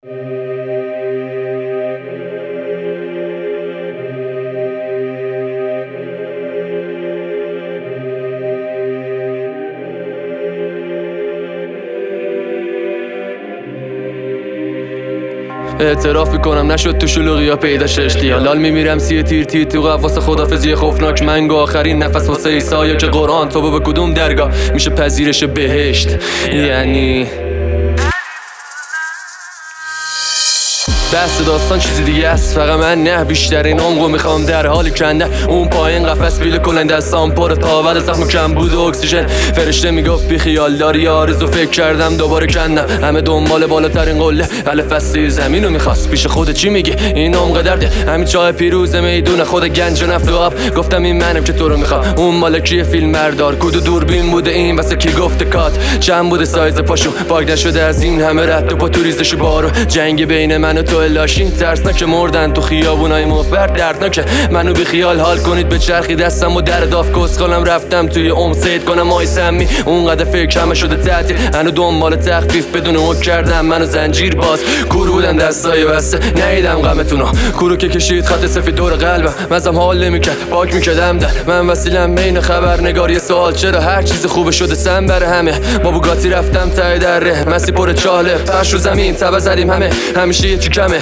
اعتراف میکنم نشد تو شلوغی ها پیداش اشتیال میمیرم سی تیر تیر تو قفاس خدافزی خوفناک منگو آخرین نفس واسه عیسی که قرآن تو به کدوم درگاه میشه پذیرش بهشت یعنی بحث داستان چیزی دیگه است فقط من نه بیشترین عمقو میخوام در حال کنده اون پایین قفس بیل کلنده دستام پر تاول زخم کم بود و اکسیژن فرشته میگفت بی خیال داری آرزو فکر کردم دوباره کندم همه دنبال بالاترین قله ولی فستی زمینو میخواست پیش خود چی میگی این عمق درده همین چای پیروز میدون خود گنج و نفت و آب گفتم این منم که تو رو میخوام اون مالکی فیلم بردار کدو دوربین بوده این واسه کی گفته کات چند بوده سایز پاشو پاک نشده از این همه رد و پا تو ریزش بارو جنگ بین من و تو لاشین ترسناک مردن تو خیابونای مفبر دردناکه منو بی خیال حال کنید به چرخی دستم و در داف کسخالم رفتم توی سید کنم آی سمی اونقدر فکر همه شده تعطیل هنو دنبال تخفیف بدون حک کردم منو زنجیر باز کور بودن دستای بسته نیدم غمتونو کورو که کشید خط سفید دور قلبم مزم حال نمیکرد پاک میکردم در من وسیلم بین خبرنگار یه سوال چرا هر چیز خوبه شده سم بره همه با بوگاتی رفتم ته دره مسی پر چاله پرش رو زمین تبا زدیم همه همیشه یه چی کمه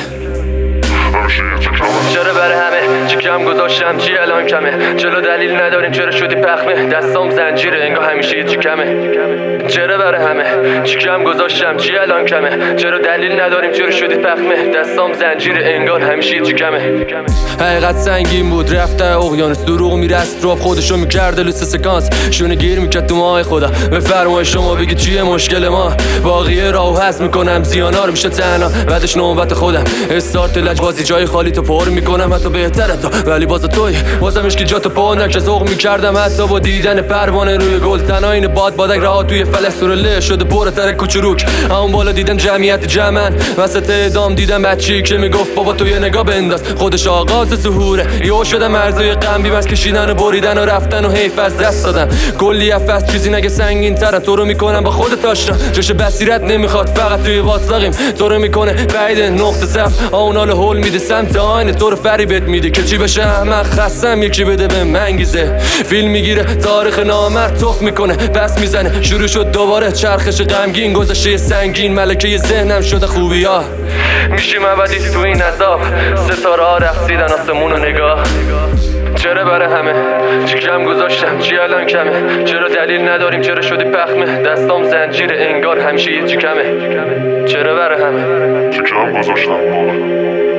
چرا برای همه چی کم گذاشتم چی الان کمه چرا دلیل نداریم چرا شدی پخمه دستام زنجیره انگار همیشه چی کمه چرا برای همه چی کم گذاشتم چی الان کمه چرا دلیل نداریم چرا شدی پخمه دستام زنجیره انگار همیشه چی کمه حقیقت سنگین بود رفته اقیانوس دروغ میرست راب خودشو میکرده لوس سکانس شونه گیر میکرد تو ماه خدا به فرمای شما بگی چیه مشکل ما باقیه راهو حذف میکنم زیانا رو میشه تنها بعدش نوبت خودم استارت لجبازی جای خالی تو پر میکنم حتی بهتره تا ولی باز توی بازم اشکی جاتو پا نکش ذوق میکردم حتی با دیدن پروانه روی گل تناین بادک رها توی فلسطین شده پرتر کوچروک اون بالا دیدم جمعیت جمعن وسط اعدام دیدم بچه‌ای که میگفت بابا تو یه نگاه بنداز خودش آغاز ظهوره یهو شدم ارزوی غم از کشیدن و بریدن و رفتن و حیف از دست دادم کلی افس چیزی نگه سنگین ترم تو رو میکنم با خودت آشنا جوش بصیرت نمیخواد فقط توی واسقیم تو رو میکنه بعید نقطه صف اون حال هول میده سمت آینه تو رو فریبت میده که چی بشه احمق خستم یکی بده به منگیزه فیلم میگیره تاریخ نامرد تخ میکنه پس میزنه شروع شد دوباره چرخش غمگین گذشته سنگین ملکه ذهنم شده خوبیا میشیم ابدی تو این عذاب ستاره ها رقصیدن آسمون و نگاه چرا برای همه چی کم گذاشتم چی الان کمه چرا دلیل نداریم چرا شدی پخمه دستام زنجیره انگار همیشه یه چی کمه چرا برای همه چی کم گذاشتم